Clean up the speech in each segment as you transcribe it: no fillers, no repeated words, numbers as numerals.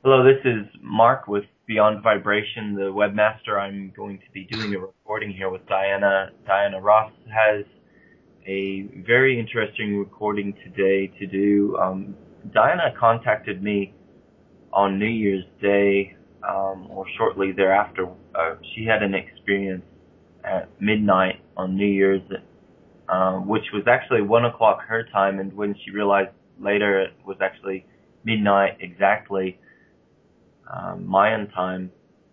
Hello, this is Mark with Beyond Vibration, the webmaster. I'm going to be doing a recording here with Diana. Diana Ross has a very interesting recording today to do. Diana contacted me on New Year's Day, or shortly thereafter. She had an experience at midnight on New Year's, which was actually 1 o'clock her time, and when she realized later it was actually midnight exactly, Mayan time.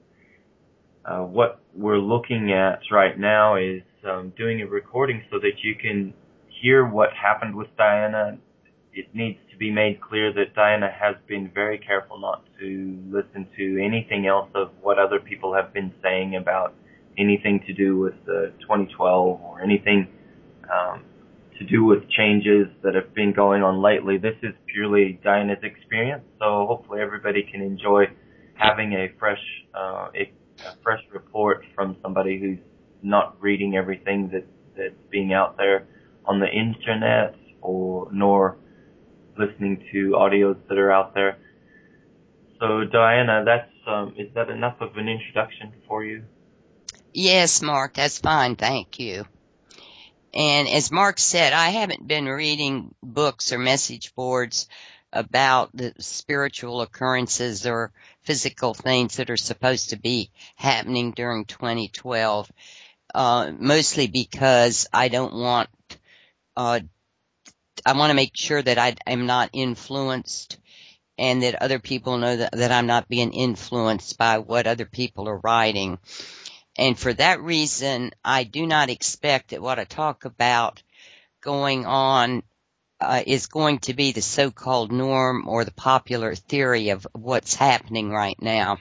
What we're looking at right now is doing a recording so that you can hear what happened with Diana. It needs to be made clear that Diana has been very careful not to listen to anything else of what other people have been saying about anything to do with 2012 or anything to do with changes that have been going on lately. This is purely Diana's experience, so hopefully everybody can enjoy having a fresh report from somebody who's not reading everything that's being out there on the internet, or nor listening to audios that are out there. So Diana, is that enough of an introduction for you? Yes, Mark, that's fine. Thank you. And as Mark said, I haven't been reading books or message boards about the spiritual occurrences or physical things that are supposed to be happening during 2012, mostly because I don't want, I want to make sure that I am not influenced and that other people know that I'm not being influenced by what other people are writing. And for that reason, I do not expect that what I talk about going on is going to be the so-called norm or the popular theory of what's happening right now.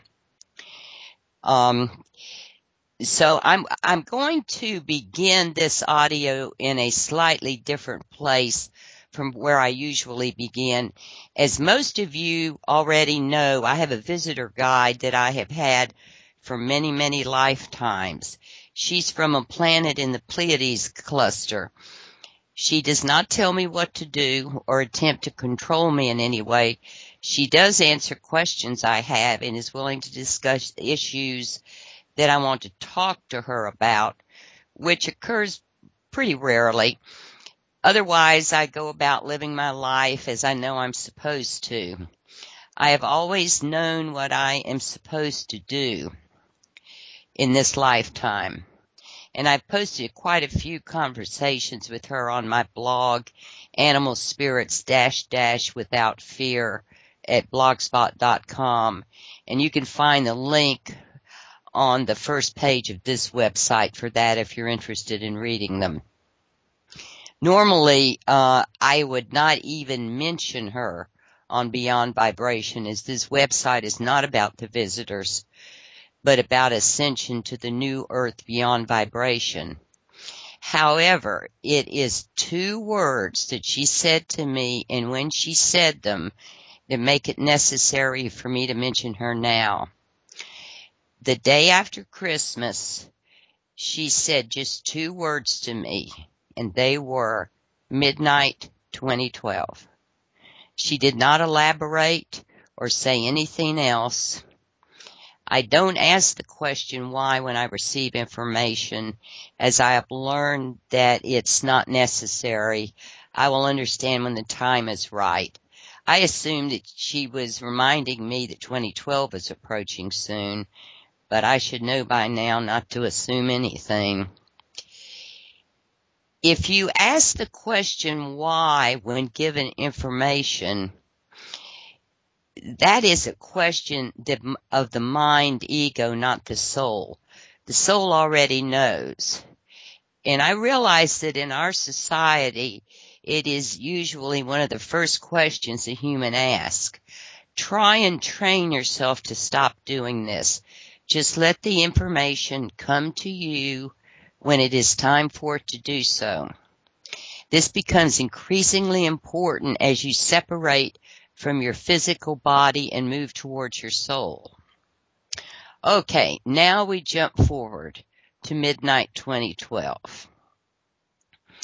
So I'm going to begin this audio in a slightly different place from where I usually begin. As most of you already know, I have a visitor guide that I have had for many, many lifetimes. She's from a planet in the Pleiades cluster. She does not tell me what to do or attempt to control me in any way. She does answer questions I have and is willing to discuss issues that I want to talk to her about, which occurs pretty rarely. Otherwise, I go about living my life as I know I'm supposed to. I have always known what I am supposed to do in this lifetime. And I've posted quite a few conversations with her on my blog, Animal Spirits - Without Fear at blogspot.com. And you can find the link on the first page of this website for that if you're interested in reading them. Normally, I would not even mention her on Beyond Vibration, as this website is not about the visitors, but about ascension to the new earth beyond vibration. However, it is 2 words that she said to me, and when she said them, that make it necessary for me to mention her now. The day after Christmas, she said just 2 words to me, and they were midnight 2012. She did not elaborate or say anything else. I don't ask the question why when I receive information, as I have learned that it's not necessary. I will understand when the time is right. I assumed that she was reminding me that 2012 is approaching soon, but I should know by now not to assume anything. If you ask the question why when given information, that is a question of the mind ego, not the soul. The soul already knows. And I realize that in our society, it is usually one of the first questions a human asks. Try and train yourself to stop doing this. Just let the information come to you when it is time for it to do so. This becomes increasingly important as you separate from your physical body and move towards your soul. Okay, now we jump forward to midnight 2012.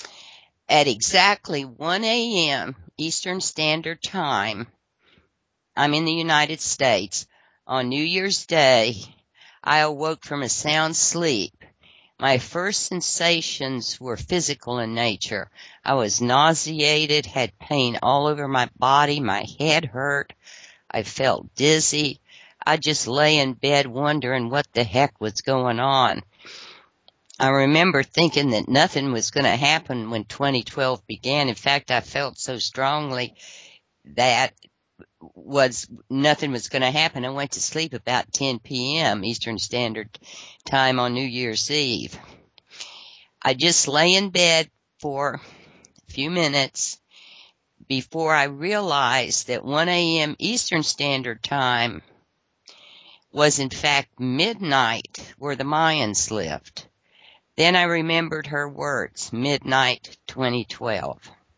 At exactly 1 a.m. Eastern Standard Time, I'm in the United States. On New Year's Day, I awoke from a sound sleep. My first sensations were physical in nature. I was nauseated, had pain all over my body, my head hurt, I felt dizzy. I just lay in bed wondering what the heck was going on. I remember thinking that nothing was going to happen when 2012 began. In fact, I felt so strongly that nothing was going to happen. I went to sleep about 10 p.m. Eastern Standard Time on New Year's Eve. I just lay in bed for a few minutes before I realized that 1 a.m. Eastern Standard Time was in fact midnight where the Mayans lived. Then I remembered her words, midnight 2012.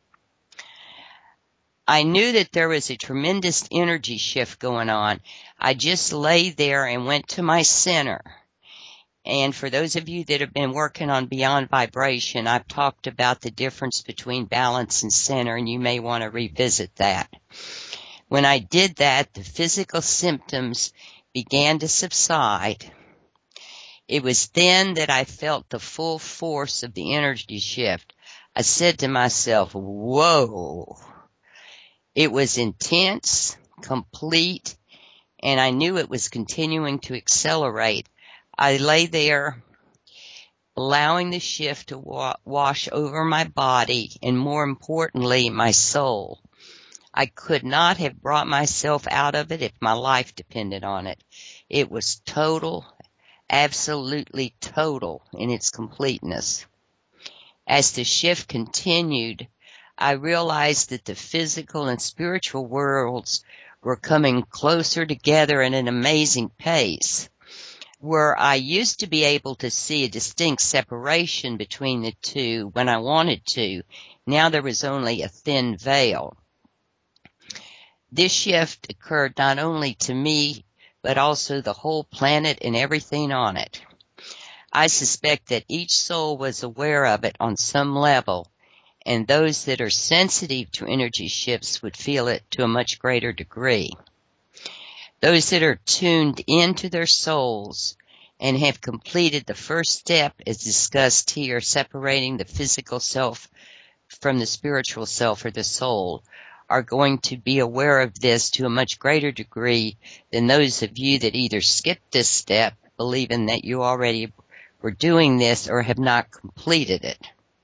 I knew that there was a tremendous energy shift going on. I just lay there and went to my center. And for those of you that have been working on Beyond Vibration, I've talked about the difference between balance and center, and you may want to revisit that. When I did that, the physical symptoms began to subside. It was then that I felt the full force of the energy shift. I said to myself, whoa. It was intense, complete, and I knew it was continuing to accelerate. I lay there, allowing the shift to wash over my body and, more importantly, my soul. I could not have brought myself out of it if my life depended on it. It was total, absolutely total in its completeness. As the shift continued, I realized that the physical and spiritual worlds were coming closer together at an amazing pace. Where I used to be able to see a distinct separation between the two when I wanted to, now there was only a thin veil. This shift occurred not only to me, but also the whole planet and everything on it. I suspect that each soul was aware of it on some level, and those that are sensitive to energy shifts would feel it to a much greater degree. Those that are tuned into their souls and have completed the first step as discussed here, separating the physical self from the spiritual self or the soul, are going to be aware of this to a much greater degree than those of you that either skipped this step, believing that you already were doing this, or have not completed it.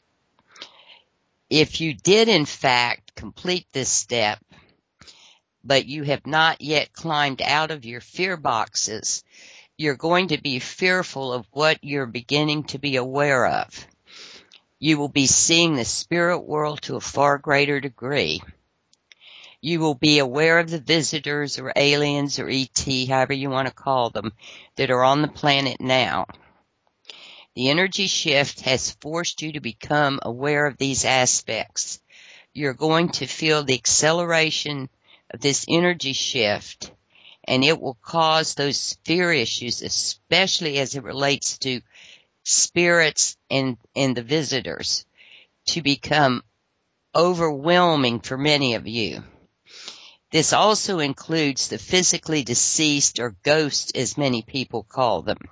If you did in fact complete this step, but you have not yet climbed out of your fear boxes, you're going to be fearful of what you're beginning to be aware of. You will be seeing the spirit world to a far greater degree. You will be aware of the visitors or aliens or ET, however you want to call them, that are on the planet now. The energy shift has forced you to become aware of these aspects. You're going to feel the acceleration of this energy shift, and it will cause those fear issues, especially as it relates to spirits and the visitors, to become overwhelming for many of you. This also includes the physically deceased, or ghosts as many people call them.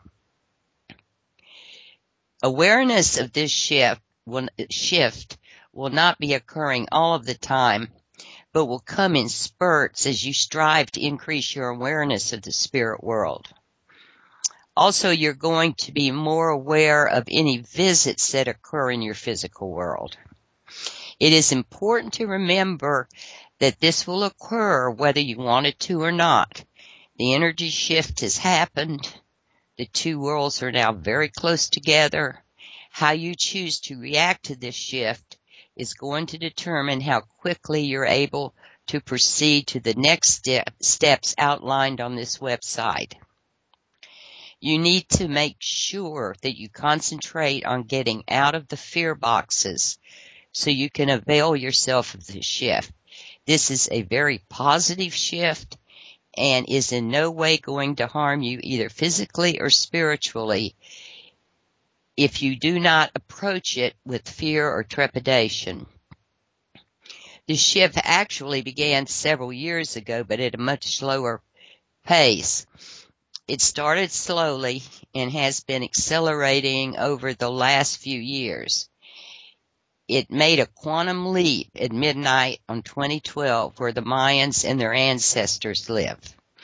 Awareness of this shift will not be occurring all of the time, but will come in spurts as you strive to increase your awareness of the spirit world. Also, you're going to be more aware of any visits that occur in your physical world. It is important to remember that this will occur whether you want it to or not. The energy shift has happened. The two worlds are now very close together. How you choose to react to this shift is going to determine how quickly you're able to proceed to the next steps outlined on this website. You need to make sure that you concentrate on getting out of the fear boxes so you can avail yourself of the shift. This is a very positive shift and is in no way going to harm you either physically or spiritually if you do not approach it with fear or trepidation. The shift actually began several years ago, but at a much slower pace. It started slowly and has been accelerating over the last few years. It made a quantum leap at midnight on 2012 where the Mayans and their ancestors live.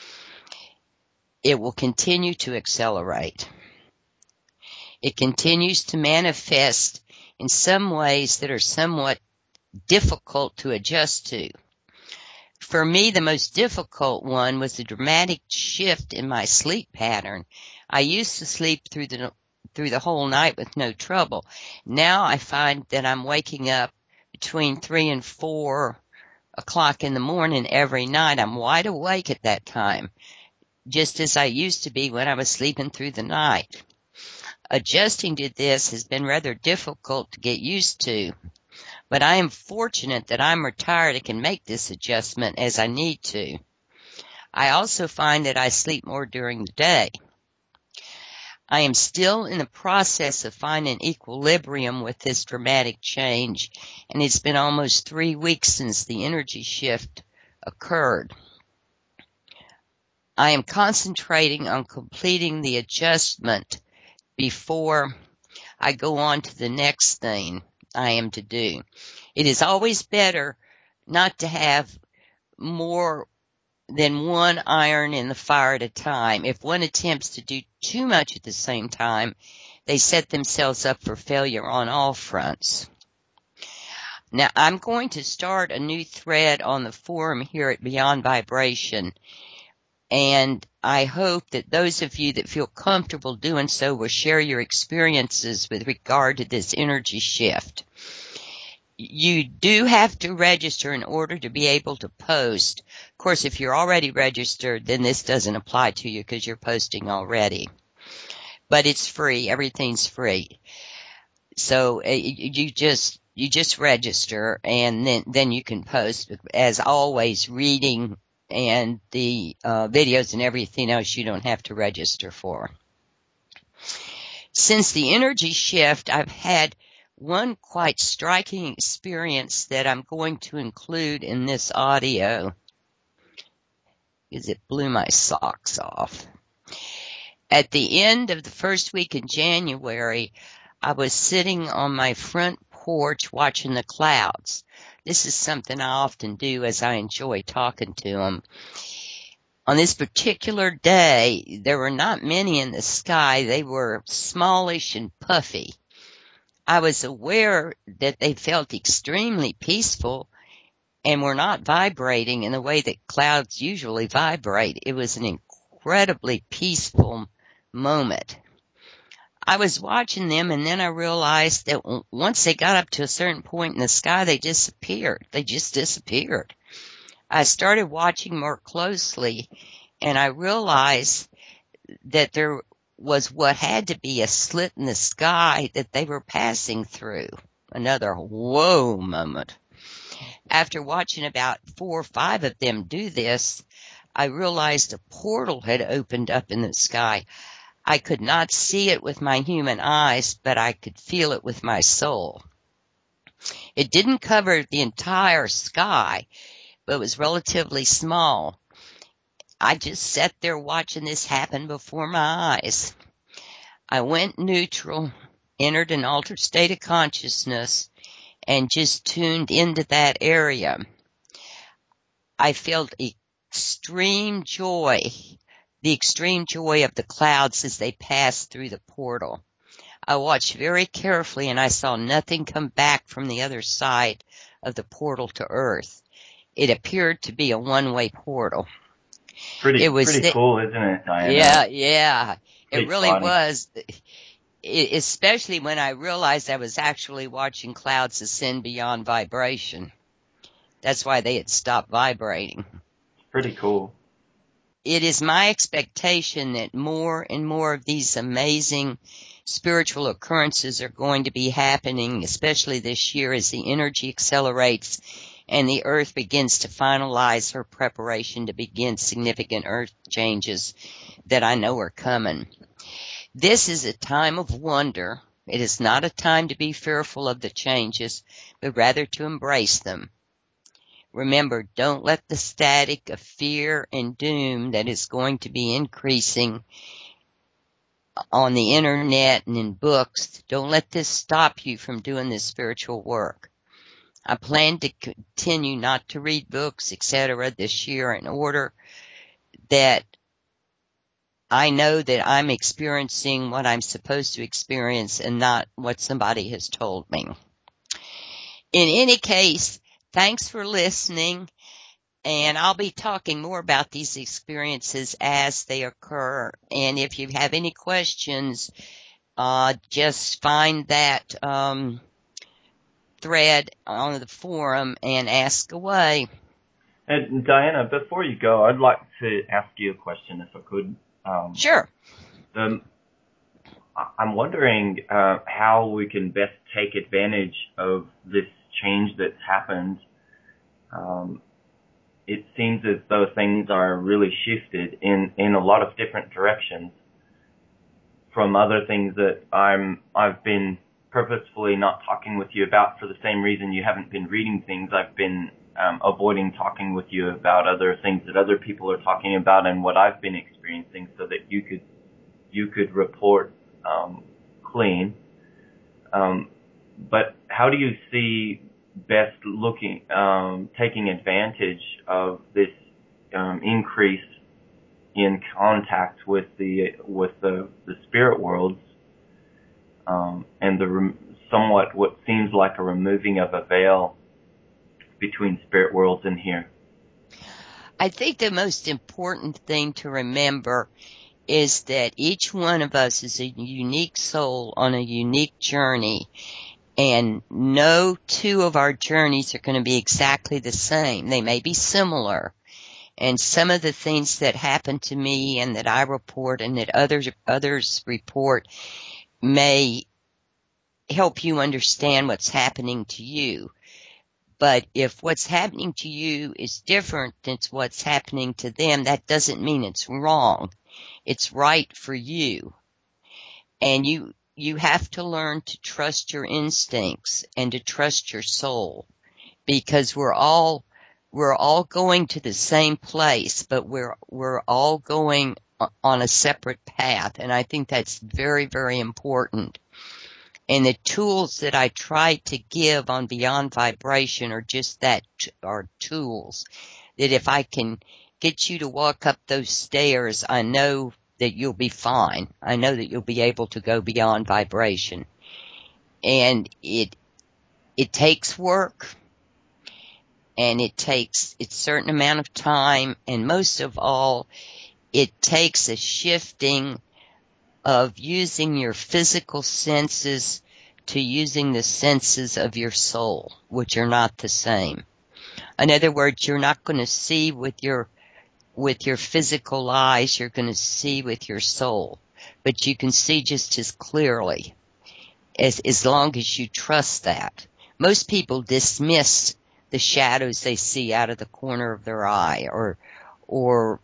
It will continue to accelerate. It continues to manifest in some ways that are somewhat difficult to adjust to. For me, the most difficult one was the dramatic shift in my sleep pattern. I used to sleep through the whole night with no trouble. Now I find that I'm waking up between 3 and 4 o'clock in the morning every night. I'm wide awake at that time, just as I used to be when I was sleeping through the night. Adjusting to this has been rather difficult to get used to. But I am fortunate that I'm retired and can make this adjustment as I need to. I also find that I sleep more during the day. I am still in the process of finding equilibrium with this dramatic change, and it's been almost 3 weeks since the energy shift occurred. I am concentrating on completing the adjustment before I go on to the next thing I am to do. It is always better not to have more than one iron in the fire at a time. If one attempts to do too much at the same time, they set themselves up for failure on all fronts. Now, I'm going to start a new thread on the forum here at Beyond Vibration, and I hope that those of you that feel comfortable doing so will share your experiences with regard to this energy shift. You do have to register in order to be able to post. Of course, if you're already registered, then this doesn't apply to you because you're posting already. But it's free. Everything's free. So you just register, and then you can post. As always, reading and the videos and everything else you don't have to register for. Since the energy shift, I've had one quite striking experience that I'm going to include in this audio, because it blew my socks off. At the end of the first week in January, I was sitting on my front porch watching the clouds. This is something I often do as I enjoy talking to them. On this particular day, there were not many in the sky. They were smallish and puffy. I was aware that they felt extremely peaceful and were not vibrating in the way that clouds usually vibrate. It was an incredibly peaceful moment. I was watching them, and then I realized that once they got up to a certain point in the sky, they disappeared. They just disappeared. I started watching more closely, and I realized that there was what had to be a slit in the sky that they were passing through. Another whoa moment. After watching about 4 or 5 of them do this, I realized a portal had opened up in the sky. I could not see it with my human eyes, but I could feel it with my soul. It didn't cover the entire sky, but was relatively small. I just sat there watching this happen before my eyes. I went neutral, entered an altered state of consciousness, and just tuned into that area. I felt extreme joy, the extreme joy of the clouds as they passed through the portal. I watched very carefully, and I saw nothing come back from the other side of the portal to Earth. It appeared to be a one-way portal. Pretty cool, isn't it, Diana? Yeah. It really was. Especially when I realized I was actually watching clouds ascend beyond vibration. That's why they had stopped vibrating. Pretty cool. It is my expectation that more and more of these amazing spiritual occurrences are going to be happening, especially this year as the energy accelerates and the Earth begins to finalize her preparation to begin significant Earth changes that I know are coming. This is a time of wonder. It is not a time to be fearful of the changes, but rather to embrace them. Remember, don't let the static of fear and doom that is going to be increasing on the internet and in books, don't let this stop you from doing this spiritual work. I plan to continue not to read books, etc. this year in order that I know that I'm experiencing what I'm supposed to experience and not what somebody has told me. In any case, thanks for listening, and I'll be talking more about these experiences as they occur. And if you have any questions, just find that thread on the forum and ask away. And Diana, before you go, I'd like to ask you a question if I could. Sure. I'm wondering how we can best take advantage of this change that's happened. It seems as though things are really shifted in a lot of different directions from other things that I've been purposefully not talking with you about for the same reason you haven't been reading things. I've been avoiding talking with you about other things that other people are talking about and what I've been experiencing, so that you could report clean. But how do you see best taking advantage of this increase in contact with the spirit worlds, and somewhat what seems like a removing of a veil between spirit worlds and here? I think the most important thing to remember is that each one of us is a unique soul on a unique journey, and no two of our journeys are going to be exactly the same. They may be similar, and some of the things that happen to me and that I report and that others report may help you understand what's happening to you. But if what's happening to you is different than what's happening to them, that doesn't mean it's wrong. It's right for you. And you have to learn to trust your instincts and to trust your soul, because we're all going to the same place, but we're all going on a separate path. And I think that's very, very important. And the tools that I try to give on Beyond Vibration are just that, are tools. That if I can get you to walk up those stairs, I know that you'll be fine. I know that you'll be able to go beyond vibration. And it takes work, and it takes a certain amount of time, and most of all, it takes a shifting of using your physical senses to using the senses of your soul, which are not the same. In other words, you're not going to see with your physical eyes, you're going to see with your soul, but you can see just as clearly as long as you trust that. Most people dismiss the shadows they see out of the corner of their eye, or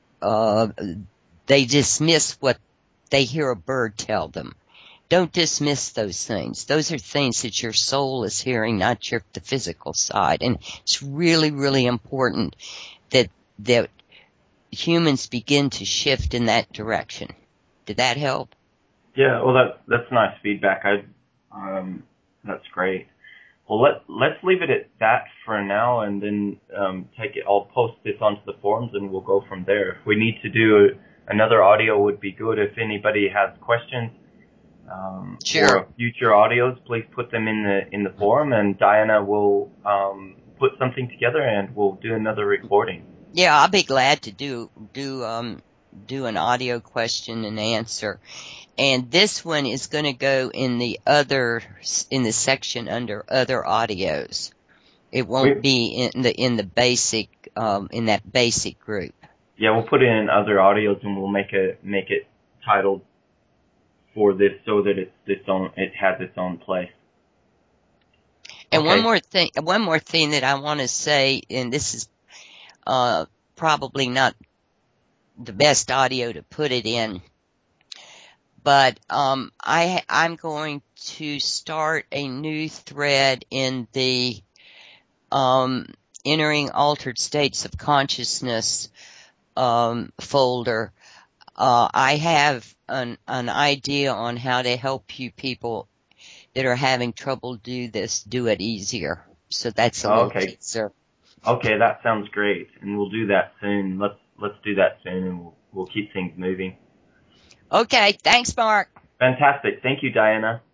they dismiss what they hear a bird tell them. Don't dismiss those things. Those are things that your soul is hearing, not the physical side. And it's really, really important that humans begin to shift in that direction. Did that help? Yeah, well, that's nice feedback. That's great. Well, let's leave it at that for now, and then take it. I'll post this onto the forums, and we'll go from there. If we need to do another audio, would be good. If anybody has questions sure. for future audios, please put them in the forum, and Diana will put something together, and we'll do another recording. Yeah, I'll be glad to do an audio question and answer. And this one is going to go in the section under other audios. It won't be in the basic in that basic group. Yeah, we'll put it in other audios, and we'll make it titled for this so that it has its own place. And okay. one more thing that I want to say, and this is probably not the best audio to put it in, but I'm going to start a new thread in the Entering Altered States of Consciousness folder, I have an idea on how to help you people that are having trouble do it easier. So that's a little teaser. Okay, that sounds great, and we'll do that soon. Let's do that soon, and we'll keep things moving. Okay, thanks, Mark. Fantastic. Thank you, Diana.